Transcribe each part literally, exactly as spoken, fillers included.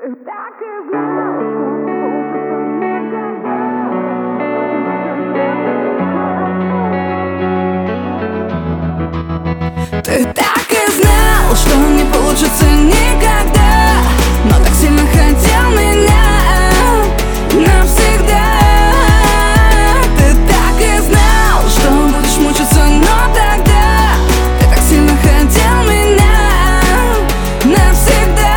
Ты так и знал, что не получится никогда. Но так сильно хотел меня навсегда. Ты так и знал, что будешь мучиться, но тогда ты так сильно хотел меня навсегда.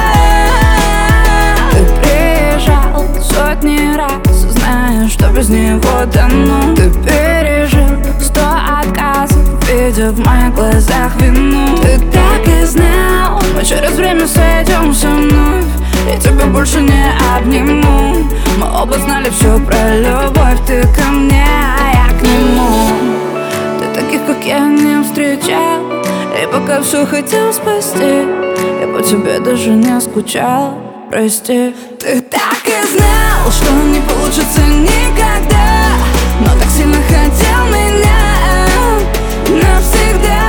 Ты приезжал сотни раз, зная, что без него тону. Ты пережил сто отказов, видя в моих глазах вину. Ты так и знал, мы через время сойдемся вновь, я тебя больше не обниму. Мы оба знали все про любовь, ты ко мне, а я к нему. Ты таких, как я, не встречал, и пока все хотел спасти, я по тебе даже не скучал, прости. Ты так и знал, что не получится никогда, но так сильно хотел меня навсегда.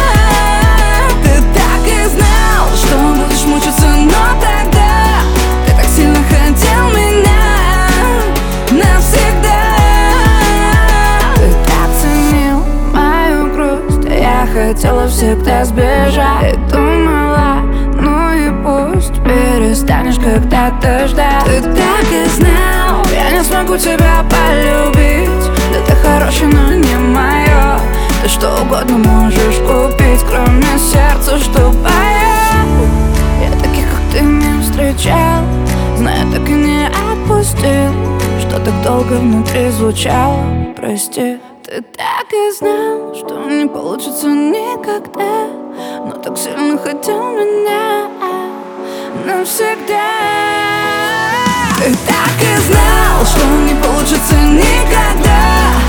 Ты так и знал, что будешь мучиться, но тогда ты так сильно хотел меня навсегда. Ты так ценил мою грусть, а я хотела всегда сбежать. И думала, ну и пусть перестанешь когда-то ждать. Ты так и знал, я не смогу тебя полюбить. Да ты хороший, но не мое. Ты что угодно можешь купить, кроме сердца, что поет. Я таких, как ты, не встречал, зная, так и не отпустил, что так долго внутри звучало, прости. Ты так и знал, что не получится никогда, но так сильно хотел меня навсегда. Ты так и знал, что не получится никогда,